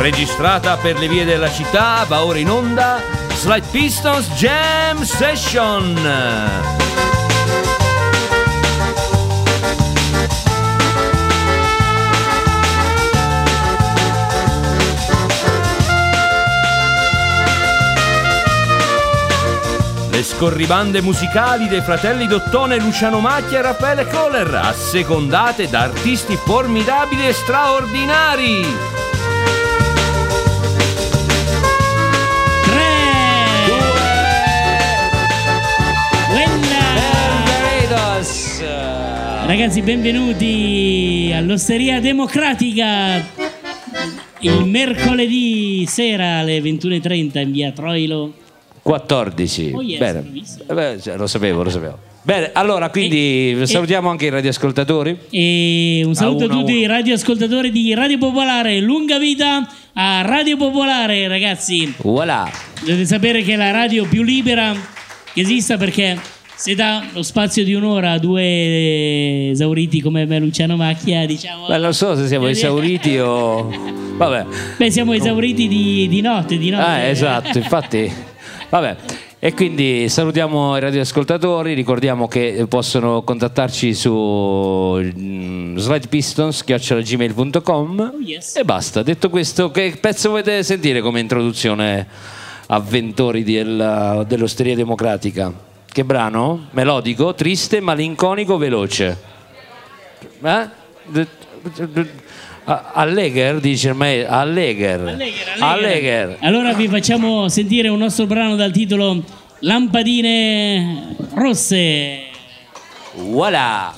registrata per le vie della città, va ora in onda Slight Pistons Jam Session. Le scorribande musicali dei fratelli Dottone, Luciano Macchia e Raffaele Kohler, assecondate da artisti formidabili e straordinari. 3, 2, ragazzi, benvenuti all'Osteria Democratica il mercoledì sera alle 21:30 in via Troilo 14. Oh yes, Bene. Lo sapevo. Bene, allora quindi salutiamo anche i radioascoltatori. E un saluto a tutti i radioascoltatori di Radio Popolare. Lunga vita a Radio Popolare, ragazzi. Voilà. Dovete sapere che è la radio più libera che esista, perché se dà lo spazio di un'ora a due esauriti come me, Luciano Macchia, diciamo. Beh, non so se siamo esauriti o... Vabbè. Beh, siamo esauriti di notte. Esatto, infatti. Vabbè, e quindi salutiamo i radioascoltatori, ricordiamo che possono contattarci su slidepistons@gmail.com. Oh, yes. E basta. Detto questo, che pezzo volete sentire come introduzione, avventori dell'Osteria Democratica? Che brano? Melodico, triste, malinconico, veloce? Allegher, dice me. Allegher. Allora vi facciamo sentire un nostro brano dal titolo Lampadine Rosse. Voilà.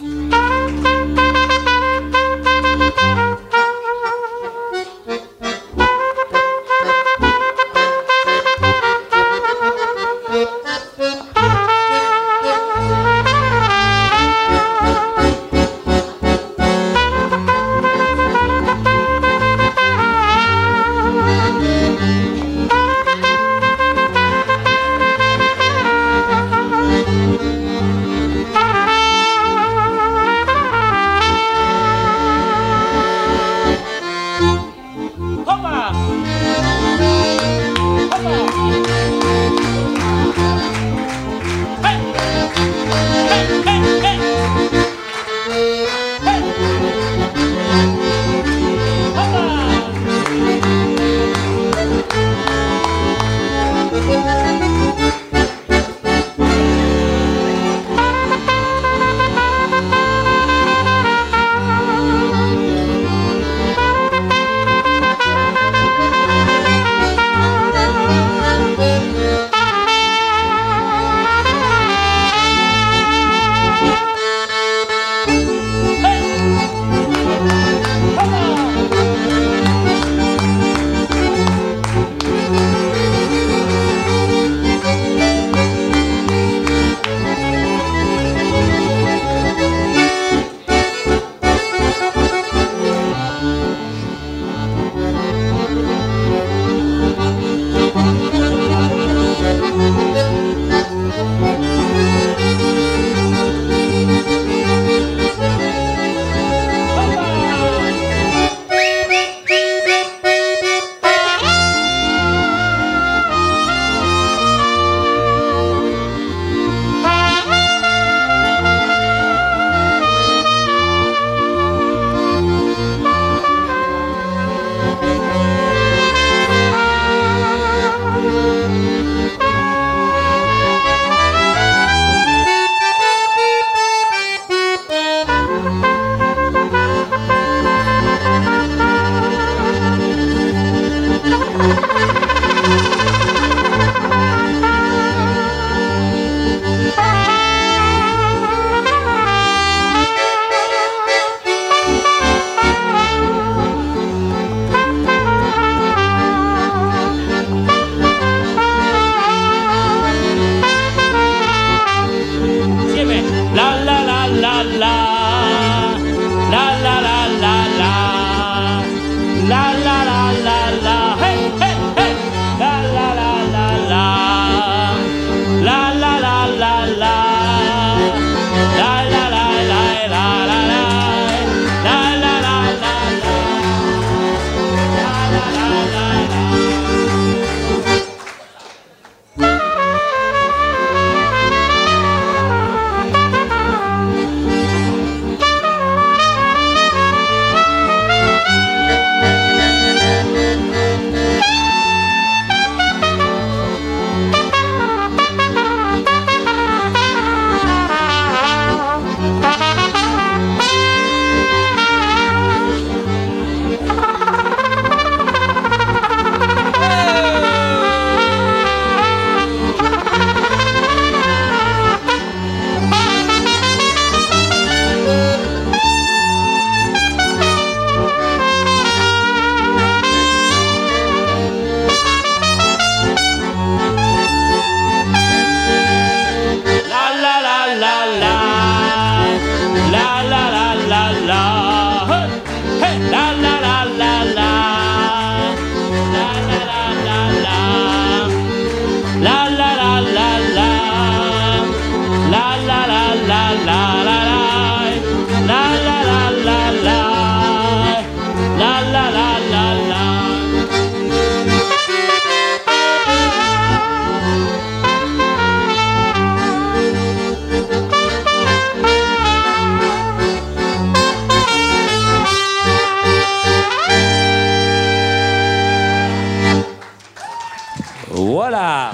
la la la la la, hey, la la la la la, la la la la la, la la la la la, la la la la la la, la la la la la, la la la la la. Voilà.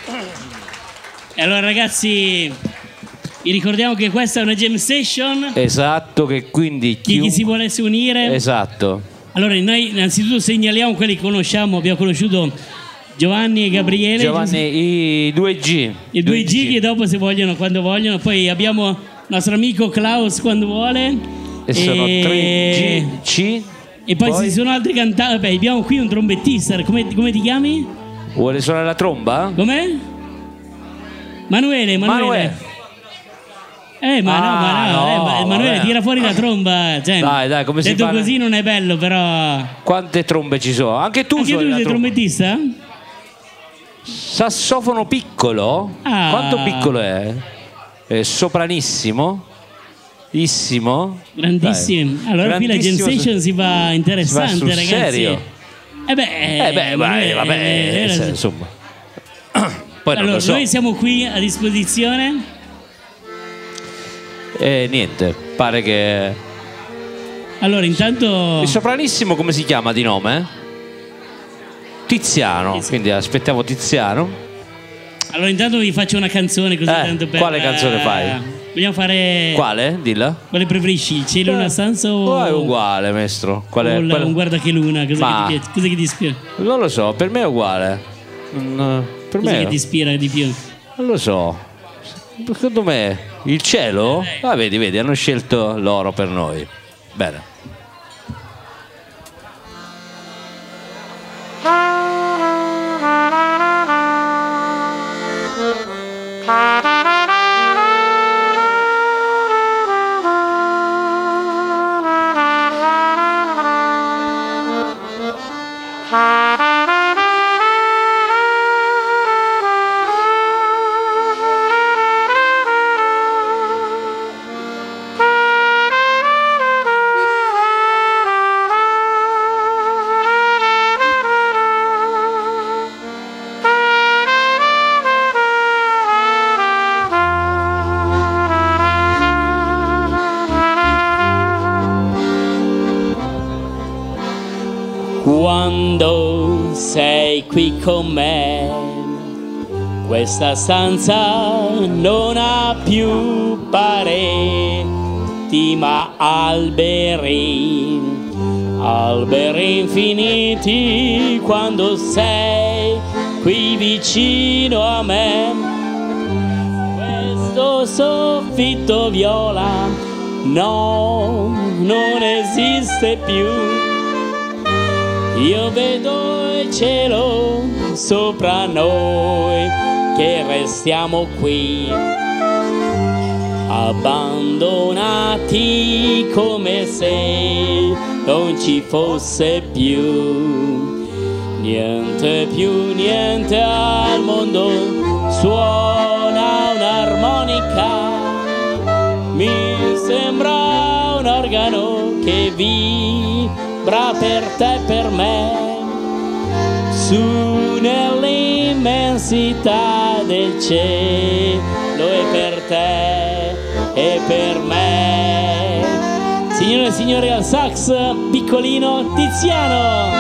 E allora ragazzi, vi ricordiamo che questa è una jam session. Esatto, che quindi Chi si volesse unire. Esatto. Allora noi innanzitutto segnaliamo quelli che conosciamo. Abbiamo conosciuto Giovanni e Gabriele. Giovanni, i 2G. I 2G che dopo se vogliono, quando vogliono. Poi abbiamo il nostro amico Klaus quando vuole. E sono 3G. E poi ci sono altri cantanti. Vabbè, abbiamo qui un trombettista. Come ti chiami? Vuole suonare la tromba? Com'è? Manuele. Manuele, Manuele, tira fuori la tromba. Cioè, dai, come si detto fa? così non è bello, però. Quante trombe ci sono? Anche tu Anche tu suoni la sei tromba. trombettista? Sassofono piccolo? Ah. Quanto piccolo è? È sopranissimo? Issimo? Grandissimo. Dai. Allora qui la Jam Grandissimo. Session si va interessante, Si va sul ragazzi. serio? Insomma. Poi non allora, lo so. noi siamo qui a disposizione. Niente, pare che... Allora, intanto... Il sopranissimo come si chiama di nome? Tiziano, quindi aspettiamo Tiziano. Allora, intanto vi faccio una canzone così tanto per... Quale canzone fai? Vogliamo fare... Quale? Dilla. Quale preferisci? Il cielo in una stanza o... È uguale, maestro. Qual è? Un guarda che luna, cosa Ma- che ti piace? Cosa che ti ispira? Non lo so, per me è uguale. Per Cosa me che ti ispira di più? non lo so. Secondo me il cielo? Ah, vedi, hanno scelto l'oro per noi. Bene. Quando sei qui con me, questa stanza non ha più pareti ma alberi, alberi infiniti. Quando sei qui vicino a me, questo soffitto viola no, non esiste più. Io vedo il cielo sopra noi, che restiamo qui, abbandonati come se non ci fosse più niente al mondo. Suona un'armonica, mi sembra un organo che vibra per te e per me, su nell'immensità del cielo, e per te e per me. Signore e signori, al sax piccolino Tiziano.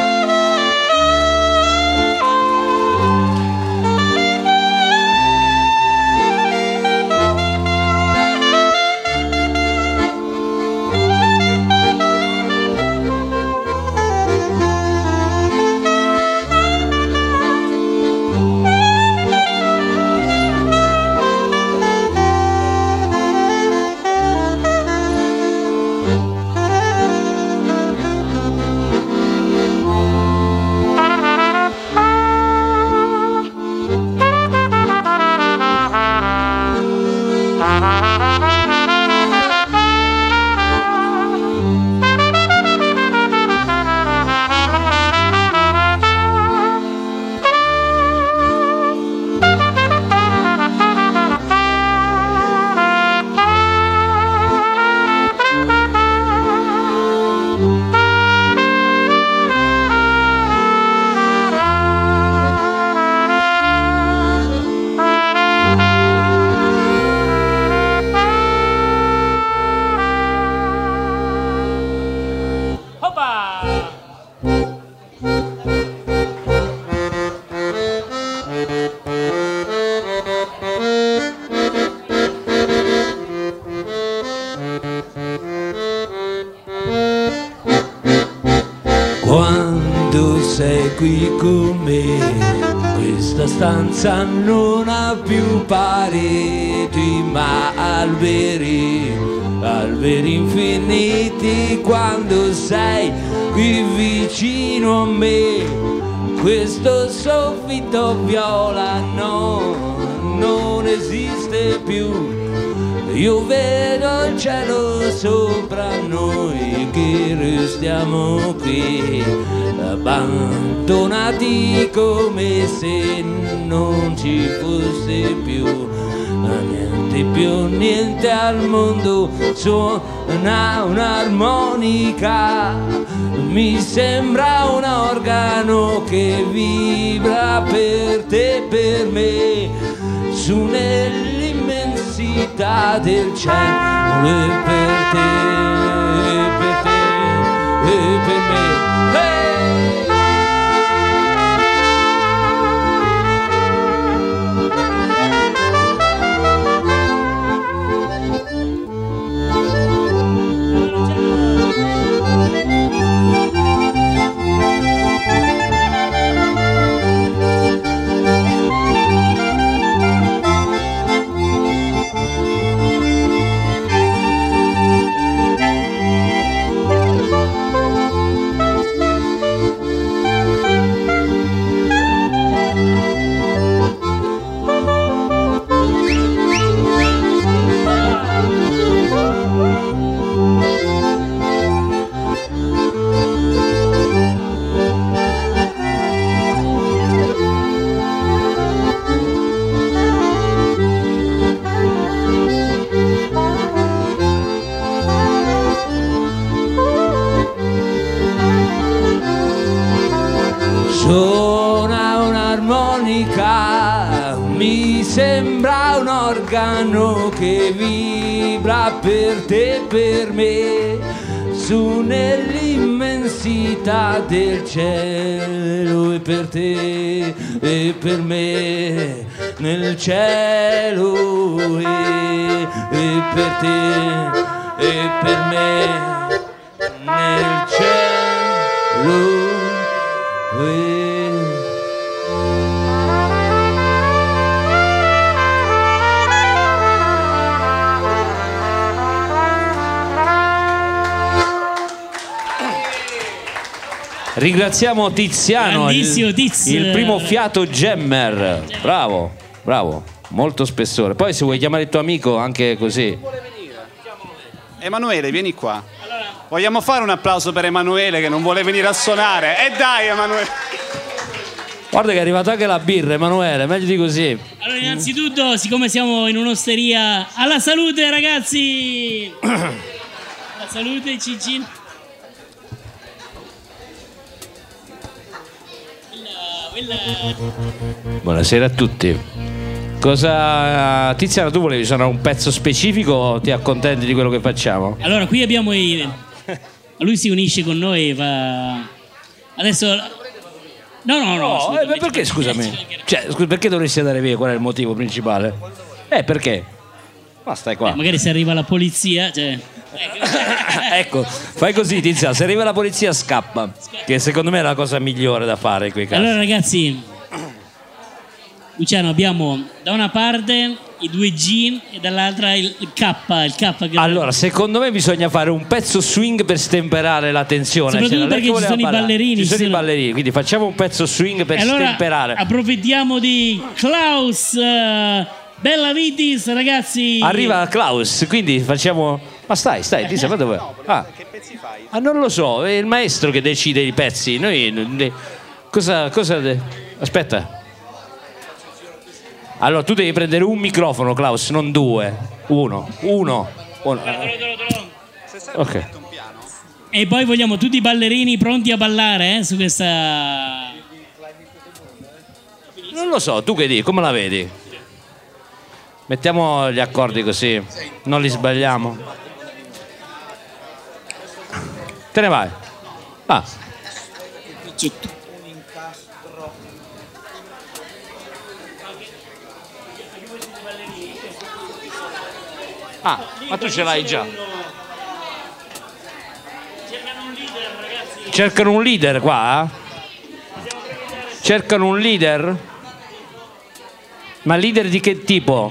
stare qui con me. Questa stanza non ha più pareti ma alberi, alberi infiniti quando sei qui vicino a me. Questo soffitto viola no, non esiste più. Io vedo il cielo sopra noi che restiamo qui, abbandonati come se non ci fosse più niente al mondo. Suona un'armonica, mi sembra un organo che vibra per te e per me, su nell'immensità del cielo e per te, e per te, e per me. Hey! Suona un'armonica, mi sembra un organo che vibra per te e per me, su nell'immensità del cielo e per te e per me, nel cielo e per te e per me, nel cielo. Ringraziamo Tiziano, il primo fiato jammer. Bravo, bravo, molto spessore. Poi se vuoi chiamare il tuo amico anche così. Emanuele, vieni qua. Vogliamo fare un applauso per Emanuele che non vuole venire a suonare? E dai Emanuele! Guarda che è arrivata anche la birra, Emanuele, meglio di così. Allora, innanzitutto, siccome siamo in un'osteria, alla salute ragazzi! Alla salute, Cicin. Buonasera a tutti. Cosa, Tiziano, tu volevi suonare un pezzo specifico o ti accontenti di quello che facciamo? Allora, qui abbiamo lui si unisce con noi, fa... Adesso... No, perché scusami? Cioè, perché dovresti andare via? Qual è il motivo principale? Perché? Ma stai qua. Magari se arriva la polizia, cioè... Ecco, fai così Tiziano, se arriva la polizia scappa, che secondo me è la cosa migliore da fare in quei casi. Allora ragazzi, Luciano, abbiamo da una parte i 2G e dall'altra il K. Allora, secondo me bisogna fare un pezzo swing per stemperare la tensione. Soprattutto perché ci sono i ballerini. Ci sono i ballerini, quindi facciamo un pezzo swing per stemperare. Approfittiamo di Klaus Bella Vitis, ragazzi. Arriva Klaus, quindi facciamo... Ma stai, ti sai dove? Che pezzi fai? Non lo so, è il maestro che decide i pezzi. Noi... Cosa... Aspetta. Allora, tu devi prendere un microfono, Klaus, non due. Uno. Ok. E poi vogliamo tutti i ballerini pronti a ballare su questa... Non lo so, tu che dici? Come la vedi? Mettiamo gli accordi così, non li sbagliamo. Te ne vai. Ma tu ce l'hai già. Cercano un leader, ragazzi. Cercano un leader qua? Cercano un leader? Ma leader di che tipo?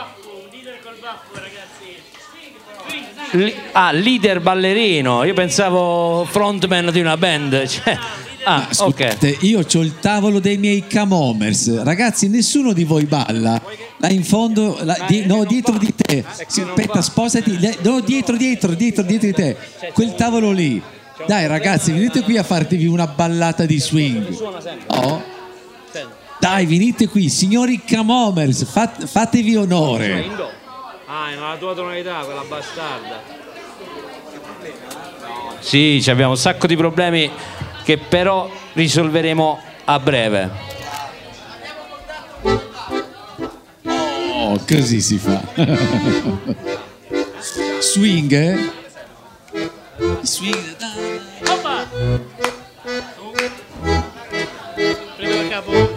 Leader ballerino. Io pensavo frontman di una band. Cioè, scusate, ok. io c'ho il tavolo dei miei camomers. Ragazzi, nessuno di voi balla. Là in fondo, no, dietro di te. Aspetta, sposati. No, dietro di te. Quel tavolo lì. Dai ragazzi, venite qui a fartevi una ballata di swing. Oh. Dai, venite qui, signori camomers, fatevi onore. Nella tua tonalità, quella bastarda. Sì, abbiamo un sacco di problemi che però risolveremo a breve. Oh, così si fa. Swing, eh? Swing. Prendo il capo.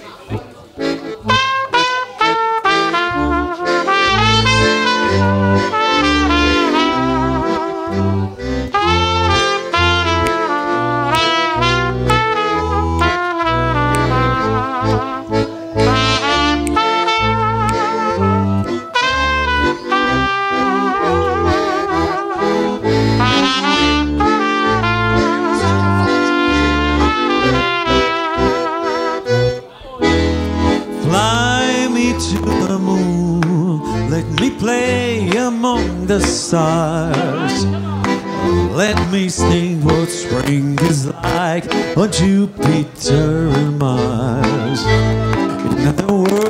Play among the stars. Let me sing what spring is like on Jupiter and Mars. In other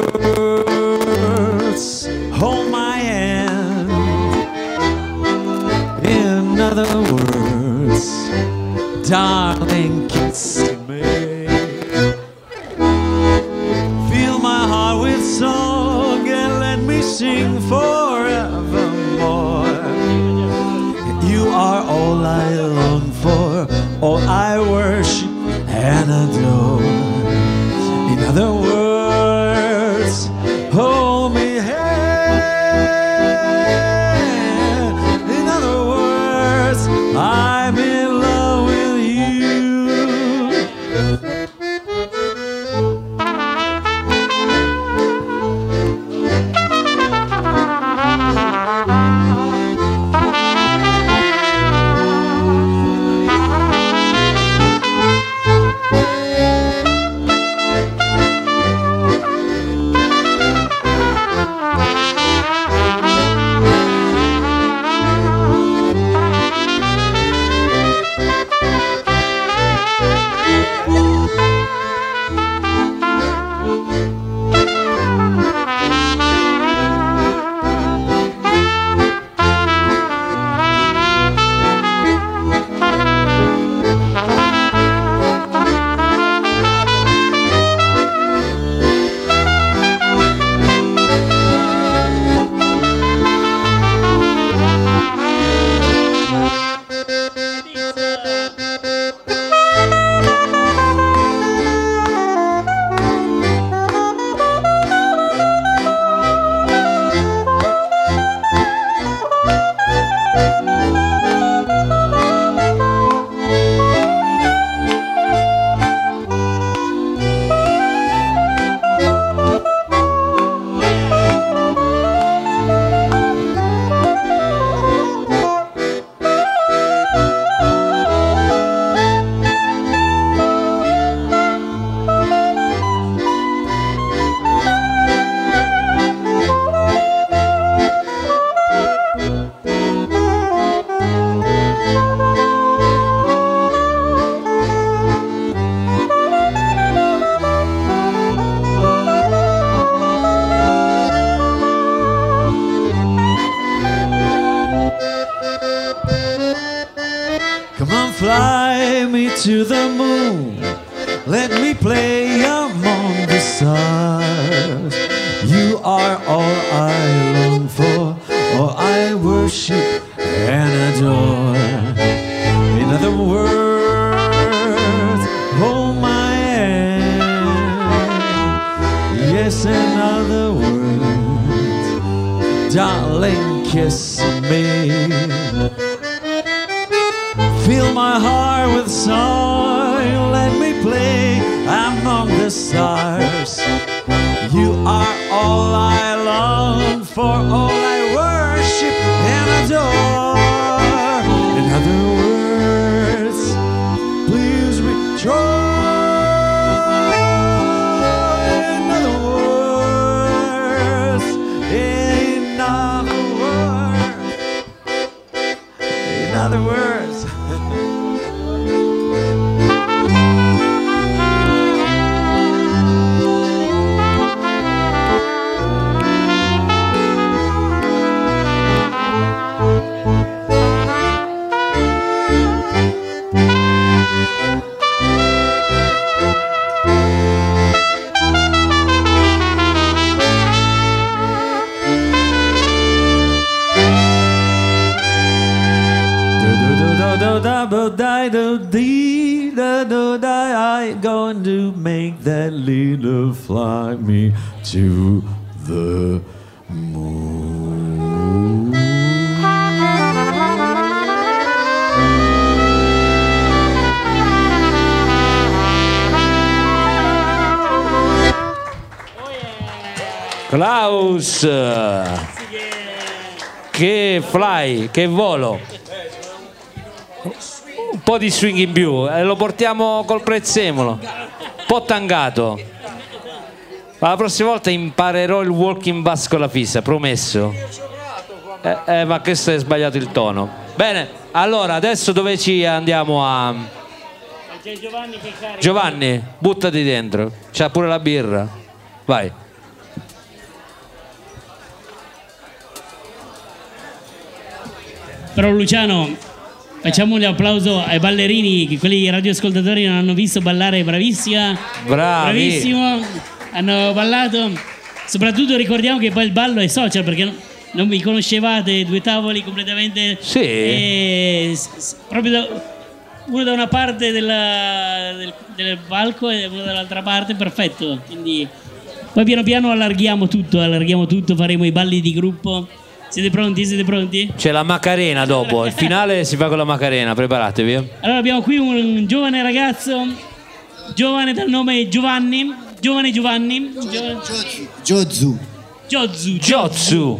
words, hold my hand. In other words, darling, kiss me. Fill my heart with song and let me sing forevermore. You are all I long for, all I worship and adore. In other words, hold me hand. In other words, I'm in love with you. Fly me to the moon, let me play among the stars. You are all I long for, all I worship and adore. In other words, hold my hand. Yes, in other words, darling, kiss me. Fill my heart with song, let me play among among the stars. You are all I long for, all I worship and adore. In other words, please rejoice. In other words, in other words. I'm going to make that little fly me to the moon. Klaus, che fly, che volo, un po' di swing in più, lo portiamo col prezzemolo, un po' tangato. La prossima volta imparerò il walking bass con la fissa, promesso. Ma questo è sbagliato il tono. Bene, allora adesso dove ci andiamo a... C'è Giovanni che carica. Giovanni, buttati dentro, c'ha pure la birra, vai. Però Luciano, facciamo un applauso ai ballerini, che quelli radioascoltatori non hanno visto ballare, bravissima. Bravi. Bravissimo, hanno ballato. Soprattutto ricordiamo che poi il ballo è social, perché non vi conoscevate, due tavoli completamente... Sì. Proprio uno da una parte del palco e uno dall'altra parte, perfetto. Quindi poi piano piano allarghiamo tutto, faremo i balli di gruppo. Siete pronti? Siete pronti? C'è la Macarena dopo, il finale si fa con la Macarena, preparatevi. Allora abbiamo qui un giovane ragazzo, giovane dal nome Giovanni. Giozu. Giozzu.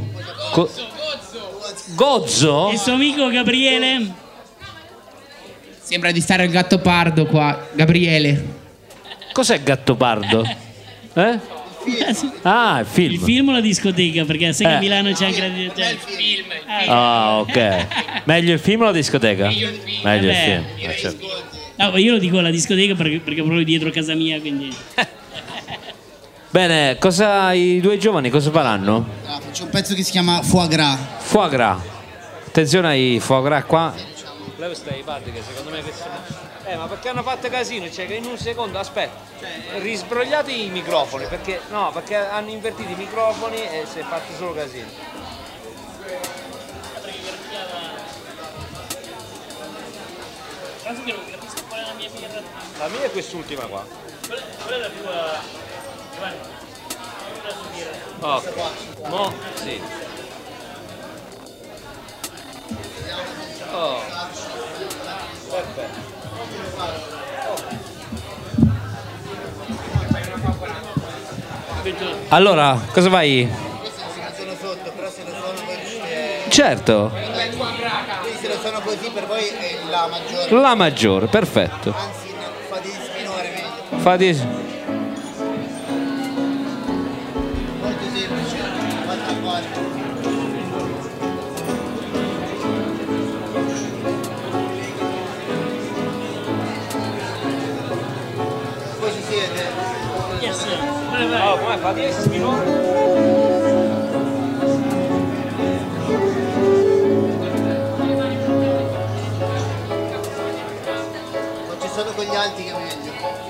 Gozzo? E il suo amico Gabriele. Sembra di stare al Gattopardo qua, Gabriele. Cos'è Gattopardo? Eh? Ah, il film. Il film o la discoteca? Perché sai che a Milano c'è anche la discoteca. Il film. Ah, ok. Meglio il film o la discoteca? Meglio il film. Certo. No, io lo dico alla discoteca perché proprio dietro casa mia, quindi... Bene, i due giovani cosa faranno? Faccio un pezzo che si chiama Foie Gras. Foie gras. Attenzione ai foie gras qua. Lei stai parti che secondo me ma perché hanno fatto casino, cioè che in un secondo, aspetta, risbrogliate i microfoni, perché hanno invertito i microfoni e si è fatto solo casino. La mia è quest'ultima qua. Quella è la tua... Ok, mo sì. Oh. Perfetto. Allora, cosa fai? Sono sotto, però se lo sono così Certo. quindi se lo sono così per voi è la maggiore. La maggiore, perfetto. Anzi, fa di minore meglio. Fate... Molto semplice. Fatta fuori. Poi ci siete. Yes, vai, vai. Oh, come fate? Minore? Faccio solo con gli alti che è meglio.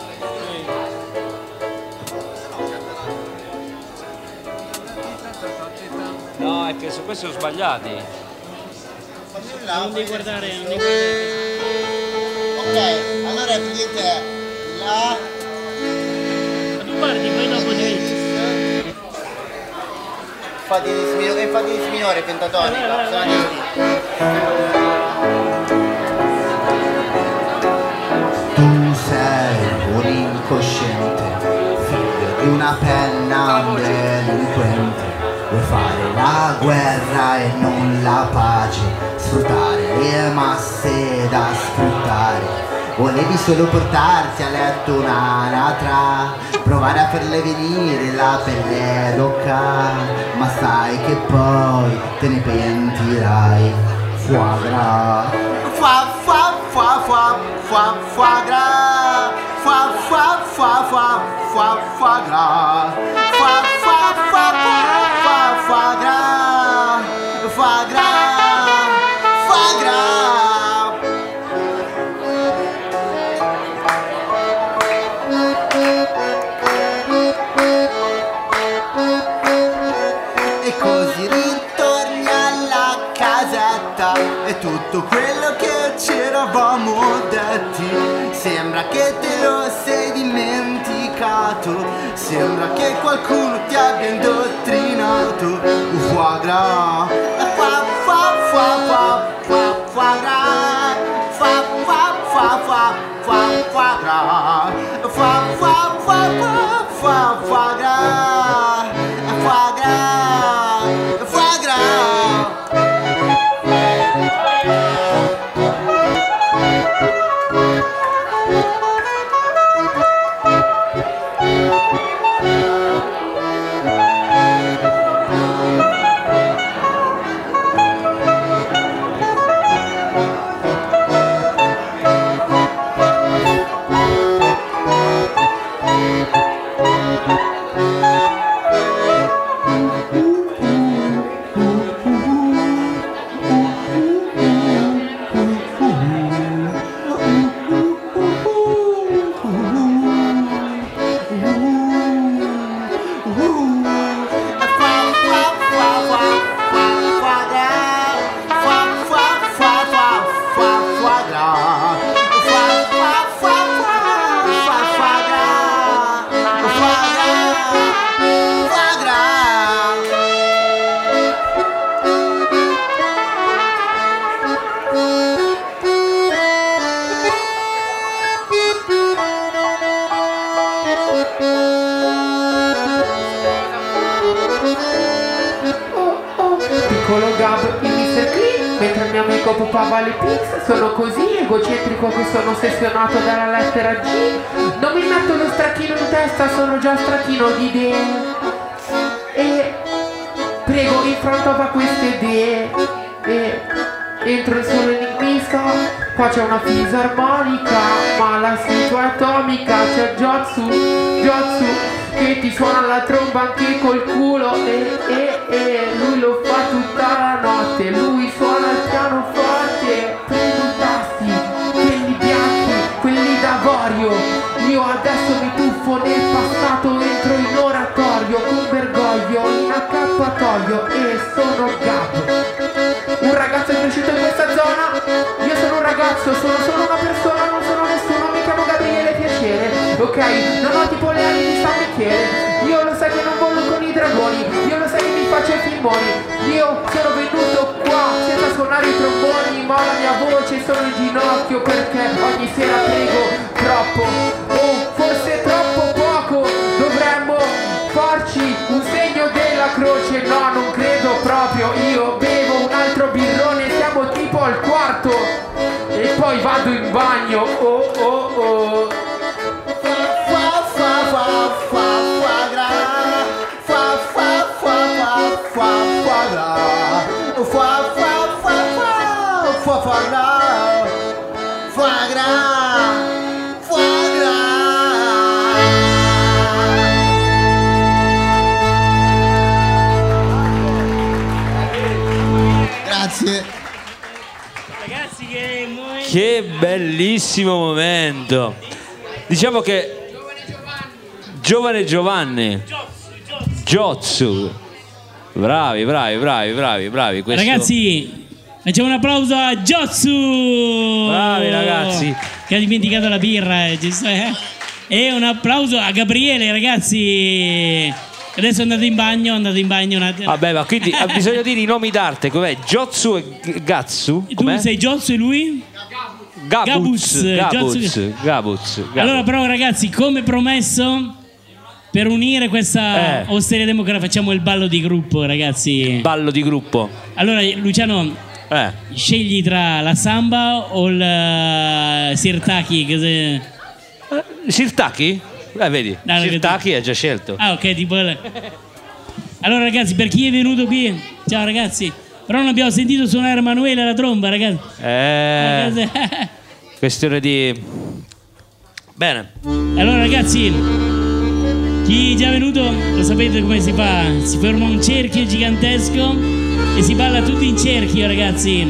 No, è che su questi sono sbagliati. Fammi un là. Non devi guardare, non devi guardare. Ok, allora praticamente è la. Ma tu guardi, poi dopo ti... Fa di minore, fa di minore pentatonica. Sono tu sei un incosciente la pace, sfruttare le masse da sfruttare. Volevi solo portarti a letto un'anatra, provare a farle venire la pelle roca, ma sai che poi te ne pentirai. Foie gras, foie gras, foie gras, foie gras, e così ritorni alla casetta e tutto quello che ci eravamo detti sembra che te lo sei dimenticato, sembra che qualcuno ti abbia indottrinato. Foie gras, foie gras, foie gras, foie gras, Piccolo Gab, il Mr. Clean, mentre il mio amico popava le pizze. Sono così egocentrico che sono ossessionato dalla lettera G. Non mi metto lo stracchino in testa, sono già stracchino di idee. E prego, in fronte a queste idee e entro il solo enigmista. Qua c'è una fisarmonica, ma la situa è atomica. C'è Jotsu che ti suona la tromba anche col culo e lui lo fa tutta la notte. Lui suona il pianoforte, prendo i tasti, quelli bianchi, quelli d'avorio. Io adesso mi tuffo nel passato, entro in oratorio con Bergoglio in accappatoio e sono Gab, un ragazzo cresciuto in questa zona. Io sono un ragazzo, sono solo una persona, non sono nessuno, mi chiamo Gabriele Piacere, ok? Non ho tipo le ali di San Michele. Io lo sai che non volo con i dragoni, io lo sai che mi faccio i filmoni. Io sono venuto qua senza suonare i tromboni, ma la mia voce sono in ginocchio perché ogni sera prego troppo, o forse troppo poco. Dovremmo farci un segno della croce, no non credo proprio. Io bevo un altro birrone, siamo tipo al quarto e poi vado in bagno. Oh oh oh. Grazie. Ragazzi, Che bellissimo momento. Diciamo che Giovane Giovanni Jotsu. Bravi. Questo... Ragazzi, facciamo un applauso a Jotsu. Bravi ragazzi. Che ha dimenticato la birra, giusto? E un applauso a Gabriele, ragazzi. Adesso andate in bagno un attimo. Vabbè, ma quindi ha bisogno di dire i nomi d'arte, com'è? Jotsu e Gatsu? Com'è? Tu sei Jotsu e lui? Gabuz. Allora però ragazzi, come promesso, per unire questa osteria democratica facciamo il ballo di gruppo, ragazzi. Ballo di gruppo. Allora, Luciano, scegli tra la samba o il sirtaki. Sirtaki? Vedi, No, Sirtaki è già scelto. Ah, ok, tipo. Allora, ragazzi, per chi è venuto qui, ciao ragazzi. Però non abbiamo sentito suonare Emanuele alla tromba, ragazzi. Questione di... Bene. Allora, ragazzi, chi è già venuto lo sapete come si fa. Si forma un cerchio gigantesco e si balla tutti in cerchio, ragazzi.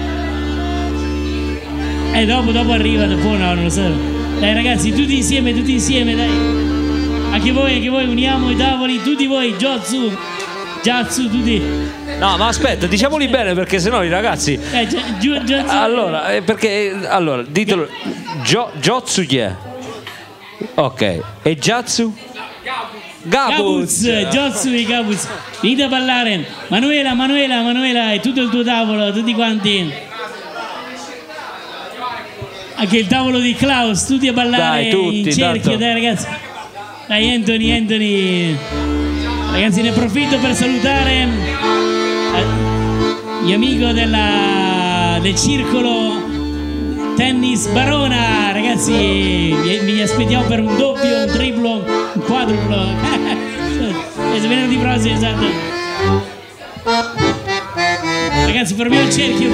E dopo arriva, dopo no, non lo so. Dai ragazzi, tutti insieme, dai. Anche voi, uniamo i tavoli, tutti voi, Jotsu, tutti. No, ma aspetta, diciamoli bene perché sennò i ragazzi... Jotsu. Allora, ditelo. Jotsu chi è? Ok. E Jatsu? Gabuz. Jotsu e Gabuz. Venite a ballare. Manuela e tutto il tuo tavolo, tutti quanti. Anche il tavolo di Klaus, tutti a ballare. Dai, tutti, in cerchio, tanto. Dai ragazzi. Dai Anthony. Ragazzi, ne approfitto per salutare mio amico del circolo tennis Barona. Ragazzi, vi aspettiamo per un doppio, un triplo, un quadruplo. Venerdì prossimo, esatto. Ragazzi, formiamo il cerchio,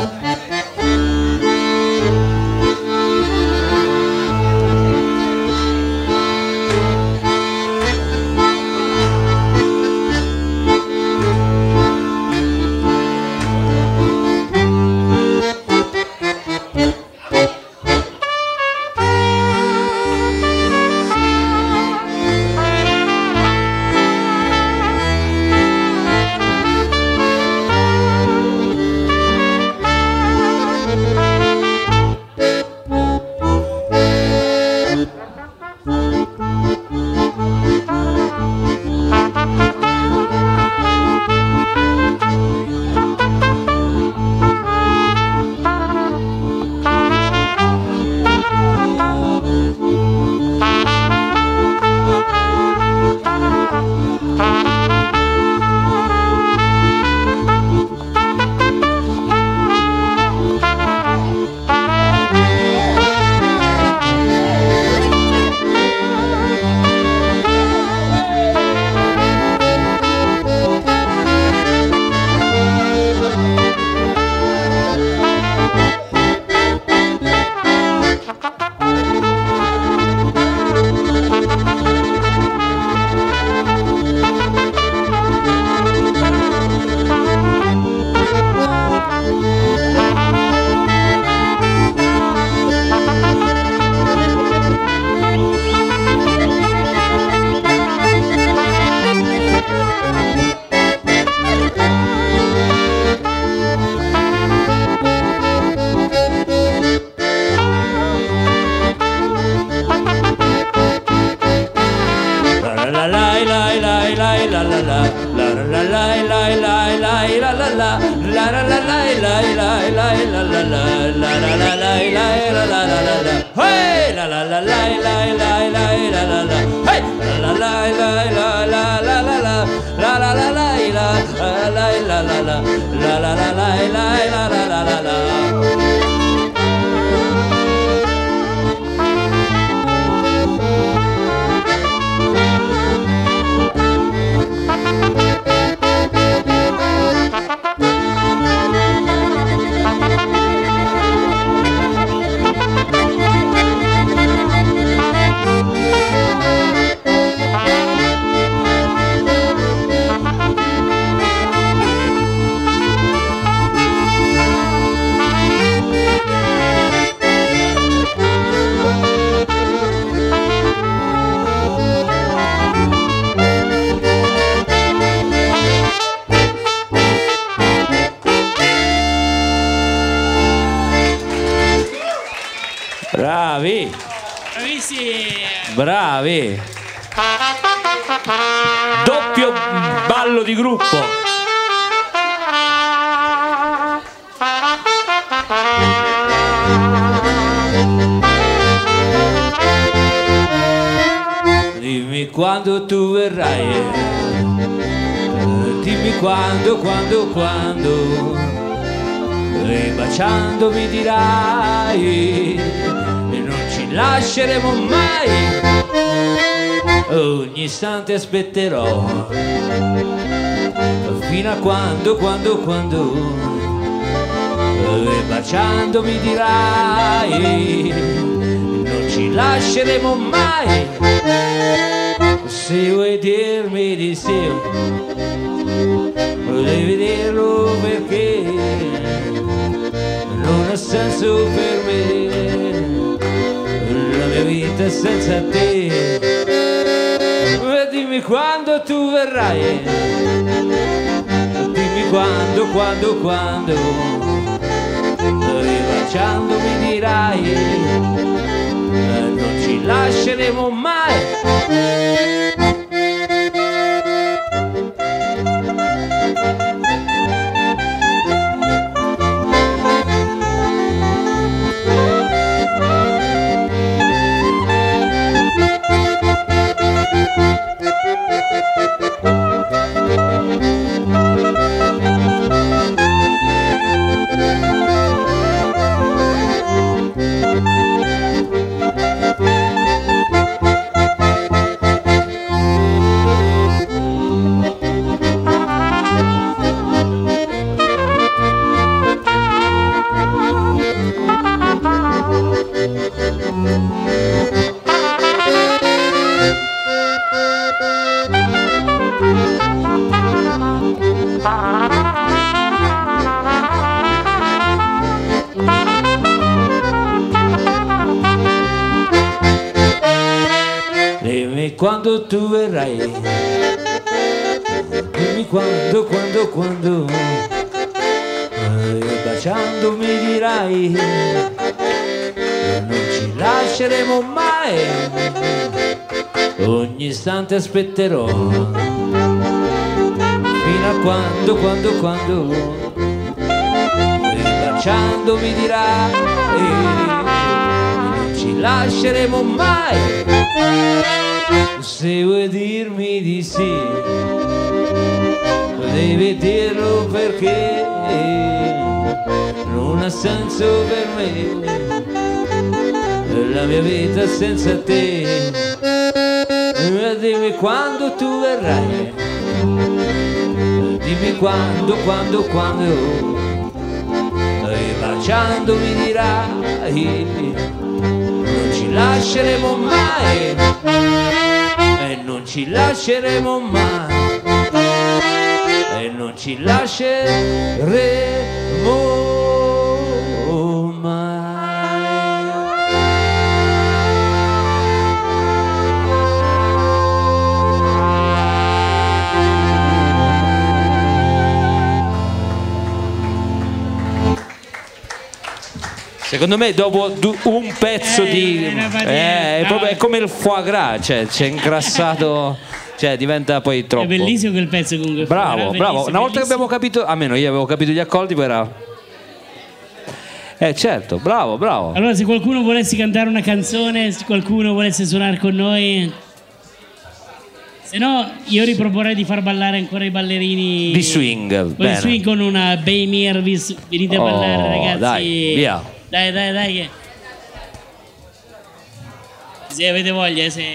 Bravi. Bravi. Doppio ballo di gruppo. Dimmi quando tu verrai, dimmi quando, e baciando mi dirai, e non ci lasceremo mai, ogni istante aspetterò, fino a quando, e baciando mi dirai, non ci lasceremo mai, se vuoi dirmi di sì, devi dirlo perché non ha senso per me la mia vita senza te. Dimmi quando tu verrai, dimmi quando, e baciando mi dirai, non ci lasceremo mai. Dimmi quando tu verrai, dimmi quando, e baciando mi dirai, non ci lasceremo mai, ogni istante aspetterò, fino a quando, e baciando mi dirai, non ci lasceremo mai, se vuoi dirmi di sì, devi dirlo perché non ha senso per me la mia vita senza te. Dimmi quando tu verrai, dimmi quando, e baciando mi dirai, non ci lasceremo mai, e non ci lasceremo mai, e non ci lasceremo mai. Secondo me dopo un pezzo è come il foie gras, cioè c'è ingrassato, cioè diventa poi troppo. È bellissimo quel pezzo comunque. Bravo. Una volta che abbiamo capito, almeno io avevo capito gli accordi, poi era... certo, bravo. Allora se qualcuno volesse cantare una canzone, se qualcuno volesse suonare con noi, se no io riproporrei di far ballare ancora i ballerini di swing. Con il swing, con una Baymere, venite a ballare ragazzi. Dai, via. Dai. Se avete voglia, se...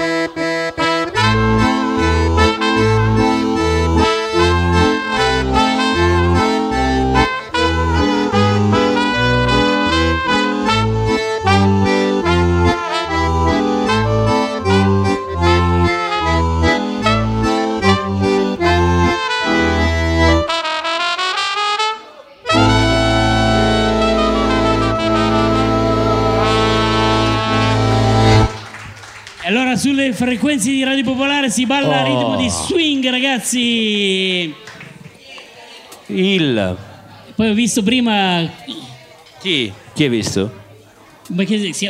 Allora sulle frequenze di Radio Popolare si balla a ritmo di swing, ragazzi. Poi ho visto prima... Chi hai visto? Ma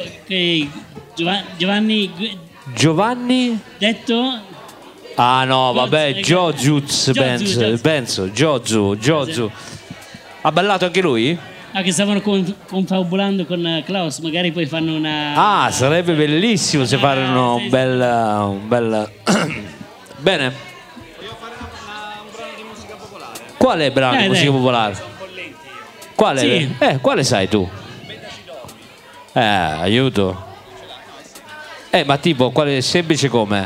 Giovanni Detto? Ah no, vabbè, Jozu. Ha ballato anche lui? Ah, che stavano confabulando con Klaus, magari poi fanno una... Ah, sarebbe bellissimo se fanno un bel... Bene. Voglio fare un brano di musica popolare. Quale brano di musica popolare? Quale? Sì. Quale sai tu? Aiuto. Ma tipo, quale semplice come?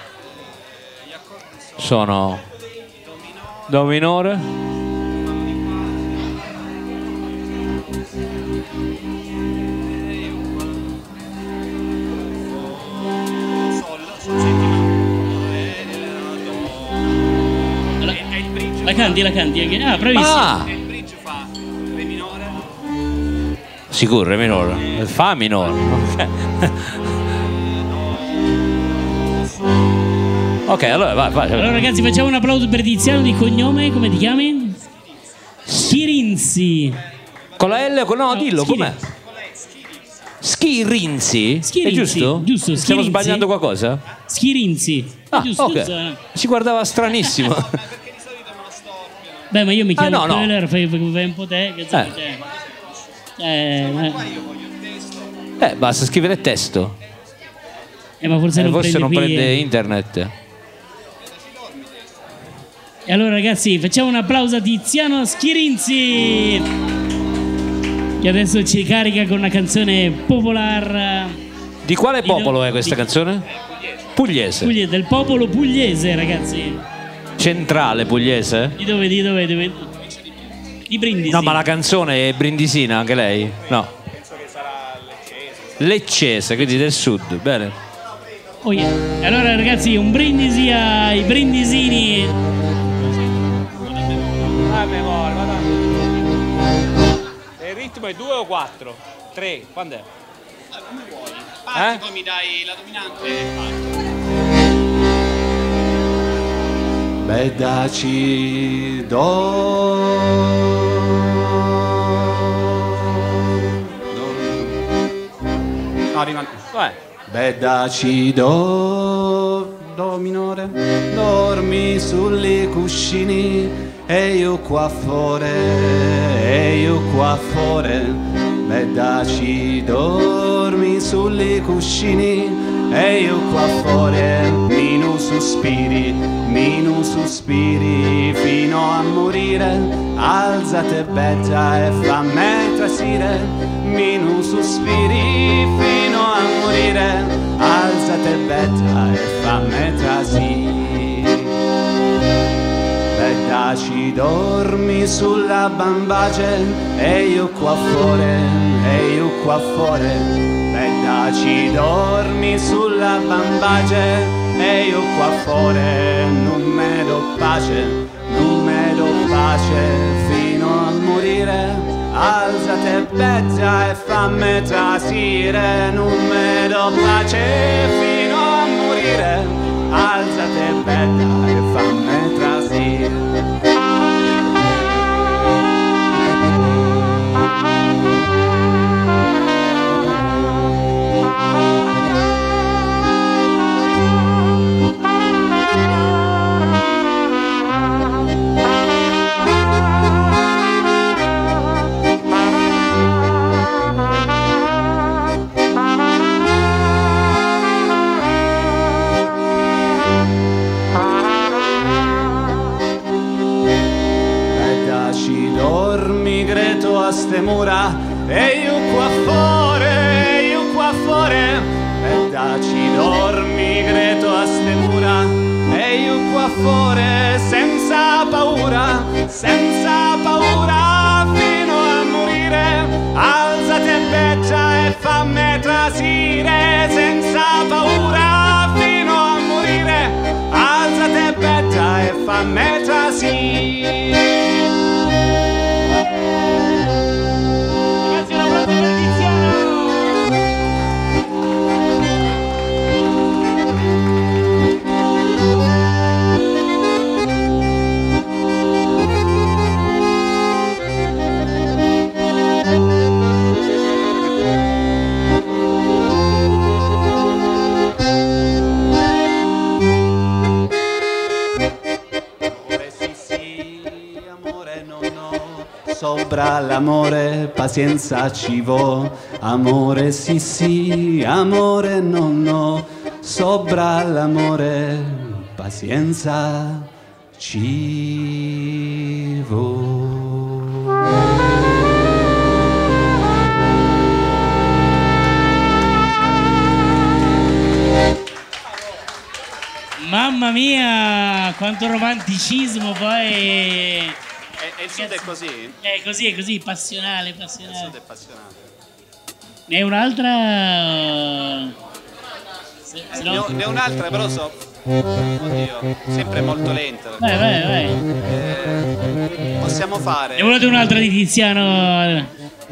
Sono Do minore. La canti anche. Ah, bravissimo. E il bridge fa Re minore. Sicuro, Re minore. Fa minore. Ok, allora vai. Allora ragazzi, facciamo un applauso per Tiziano di cognome, come ti chiami? Schirinzi. Con la L? No, dillo, Schiri. com'è? Schirinzi? Schirinzi, È giusto? giusto, Stiamo Schirinzi. sbagliando qualcosa? Schirinzi. Giusto, ok. giusto. Si guardava stranissimo. Beh, ma io mi chiamo no. Köhler, fai un po' te, che sai te. Basta scrivere testo. Ma forse Forse non qui, prende internet. E allora ragazzi, facciamo un applauso a Tiziano Schirinzi, che adesso ci carica con una canzone popolare. Di quale popolo è questa canzone? Pugliese. Del popolo pugliese, ragazzi. Centrale pugliese? Di dove? Di Brindisi. No, ma la canzone è brindisina anche lei? No. Penso che sarà Leccese, quindi del sud. Bene. Oh yeah. Allora ragazzi, un brindisi ai brindisini. Il ritmo è 2 o 4? 3, quando è? Come vuoi. Parti, poi mi dai la dominante e parti. Bedaci do. No, rimane. Bedaci do minore, dormi sulle cuscini e io qua fuori, Bedaci dormi sulle cuscini e io qua fuori, minu sospiri fino a morire, alzate betta e fammi trasire, minu sospiri fino a morire, alzate betta e fammi trasire. Bedaci dormi sulla bambace e io qua fuori, Bedaci dormi sulla bambace e io qua fuori, non me do pace fino a morire, alzate betta e fammi trasire, non me do pace fino a morire, alzate betta e fammi trasire. Dormi greto a ste mura e io qua fuori, Bedaci dormi greto Sopra l'amore, pazienza ci vuole, amore sì sì, amore no no. Sopra l'amore, pazienza ci vuole. Mamma mia, quanto romanticismo poi. E il sud è così? È così, passionale. Il sud è passionale. Ne è un'altra? Ne ho un'altra, però oddio, sempre molto lenta. Vai. Possiamo fare. Ne volete un'altra di Tiziano?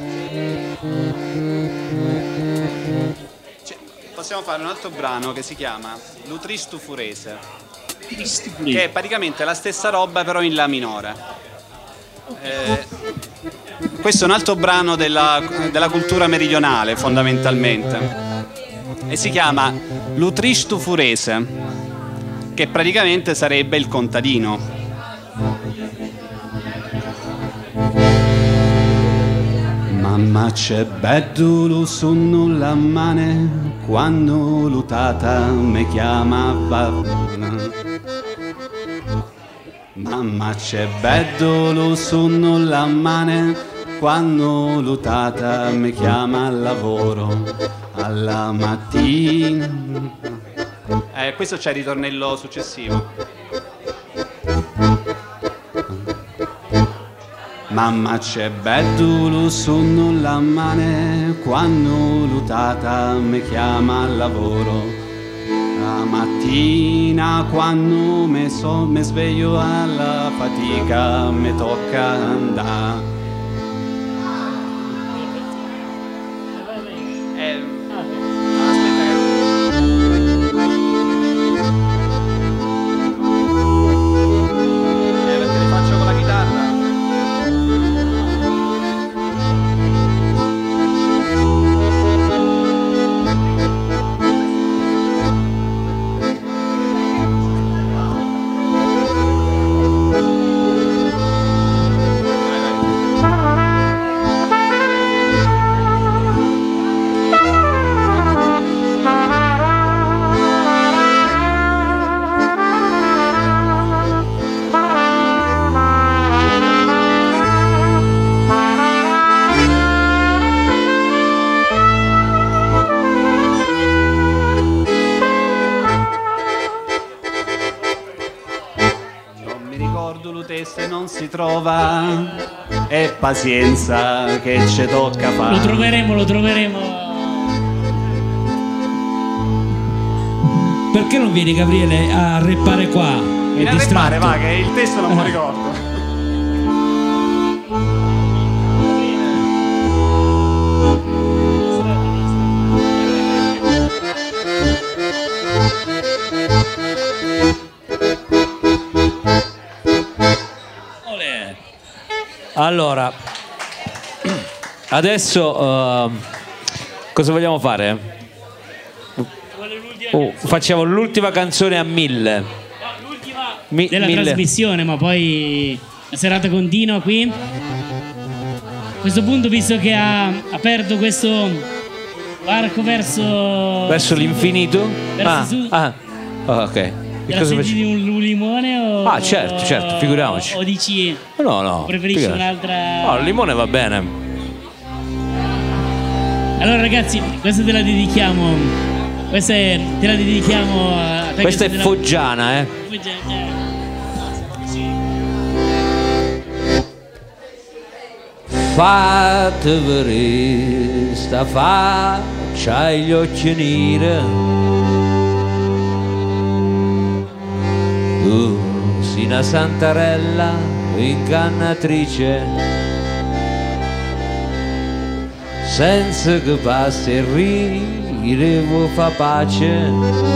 Possiamo fare un altro brano che si chiama Lutristu Furese, che è praticamente la stessa roba però in La minore. Questo è un altro brano della cultura meridionale fondamentalmente e si chiama Lutristu Furese, che praticamente sarebbe il contadino. Mamma c'è beddu su nulla mane quando l'utata mi chiamava. Mamma c'è beddu su nulla mane quando l'utata mi chiama al lavoro alla mattina. Questo c'è il ritornello successivo. Mamma c'è beddu su nulla mane quando l'utata mi chiama al lavoro. La mattina quando mi sveglio alla fatica mi tocca andare. Se non si trova è pazienza che ci tocca fare. Lo troveremo. Perché non vieni, Gabriele, a reppare qua? Vieni a reppare, va, che il testo non me lo ricordo. Allora, adesso cosa vogliamo fare? Facciamo l'ultima canzone a 1000. L'ultima della trasmissione, ma poi la serata continua qui. A questo punto, visto che ha aperto questo varco verso l'infinito? Ok. Te senti un limone o... certo, figuriamoci. O dici... No. Preferisci un'altra... No, il limone va bene. Allora ragazzi, questa te la dedichiamo. Te la dedichiamo a te. Questa è foggiana, Fate vedere sta faccia e gli occhi neri. Sei una santarella ingannatrice, senza che passi e rire fa pace.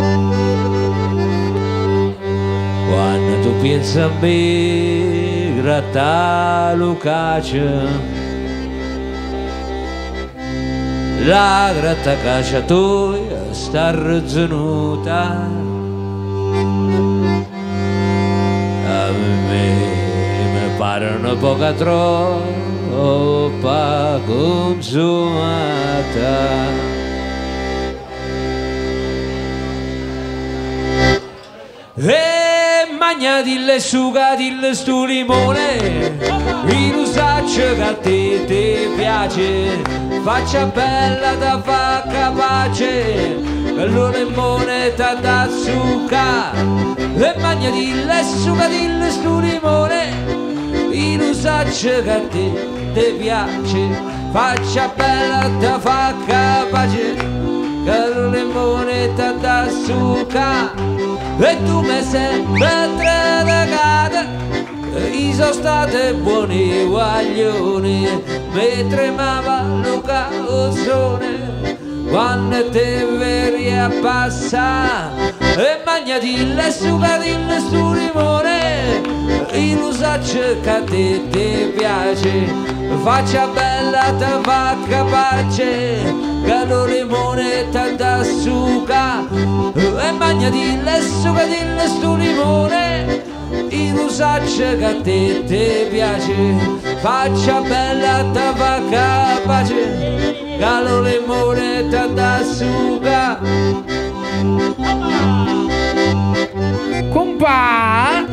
Quando tu pensi a me, gratta Lucace, la gratta caccia tua sta razzonuta. A me mi pare una poca troppo troppa consumata. E magnatille sugatille stu limone, in usaccio che a te ti piace, faccia bella da fa capace, lo limone t'ha da zucca. E magnatille sugatille stu limone, in usaccio che a te ti piace, faccia bella da fa capace, lo limone t'ha da zucca. E tu mi sei predicata, io sono state buoni guaglioni, mi tremava lo calzone quando te veri a passare. E magnatille e sugatille stu limone, io lo saccio che a te ti piace, faccia bella te fa capace, che lo limone t'ha da succa. E magnatille e sugatille stu limone, io lo saccio che a te ti piace, faccia bella te fa capace, che lo limone t'ha da succa. Compa!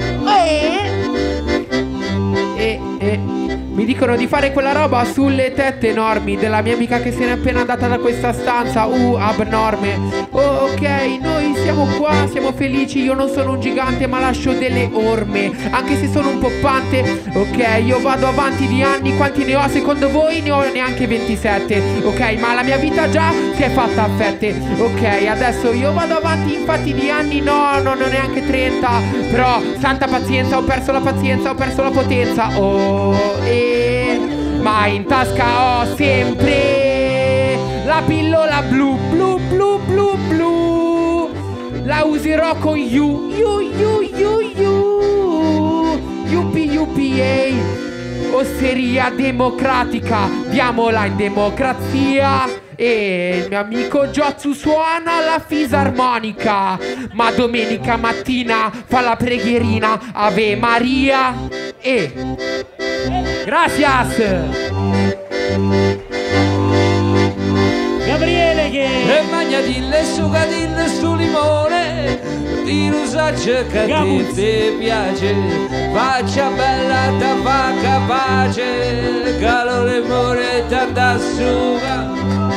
Mi dicono di fare quella roba sulle tette enormi della mia amica che se n'è appena andata da questa stanza. Abnorme. Oh, ok, noi siamo qua, siamo felici. Io non sono un gigante ma lascio delle orme, anche se sono un poppante. Ok, io vado avanti di anni. Quanti ne ho secondo voi? Ne ho neanche 27. Ok, ma la mia vita già si è fatta a fette. Ok, adesso io vado avanti infatti di anni. No, non ho neanche 30. Però, santa pazienza, ho perso la pazienza, ho perso la potenza. Ma in tasca ho sempre la pillola blu, blu, blu, blu, blu. La userò con you, UPA. Osteria democratica, diamola in democrazia. E il mio amico Giotsu suona la fisarmonica, ma domenica mattina fa la preghierina Ave Maria. Gracias. Gabriele che... E magnatille e sugatille stu limone, io lo saccio che a te ti piace, faccia bella te fa capace, che lo limone t'ha da suga.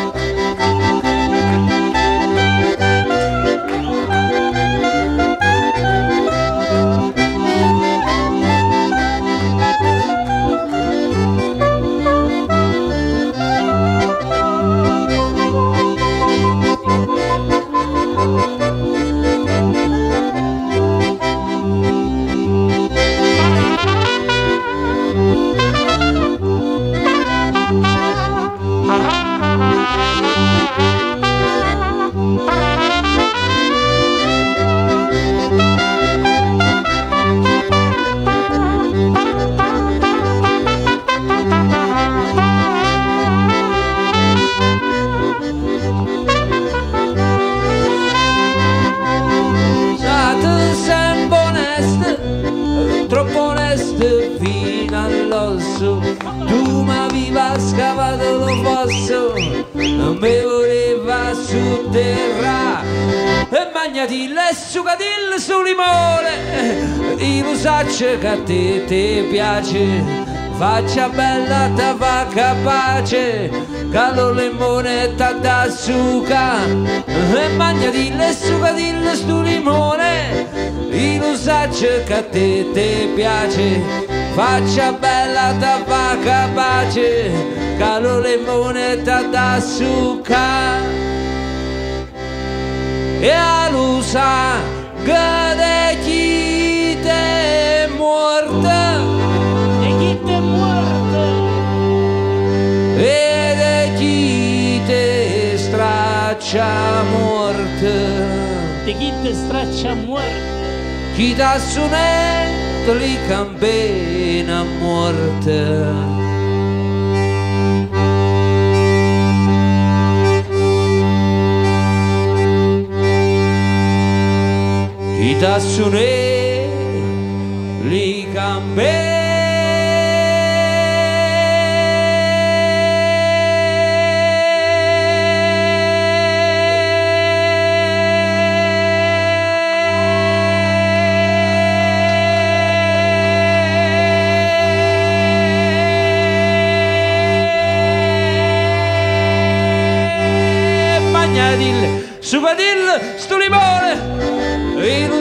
Tu m'aveva scavato lo fosso, non mi voleva sotterrare. E magnatille e sugatille su limone, io lo saccio che a te ti piace, faccia bella te fa capace, che lo limone t'ha da succa. E magnatille e sugatille su limone, io lo saccio che a te ti piace, faccia bella te fa capace, che lo limone t'ha da succa. E a lo sa che de chi te è morta, E chi te è morto? e de chi te straccia morte, E chi te straccia morto? chi t'ha suonato li campena morte. Chi t'ha suonato li campena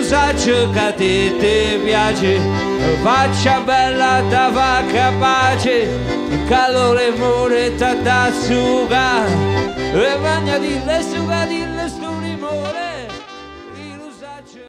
saggio che ti piace, faccia bella ta fa capace, calore amore ta da suga, e bagnati le sugatille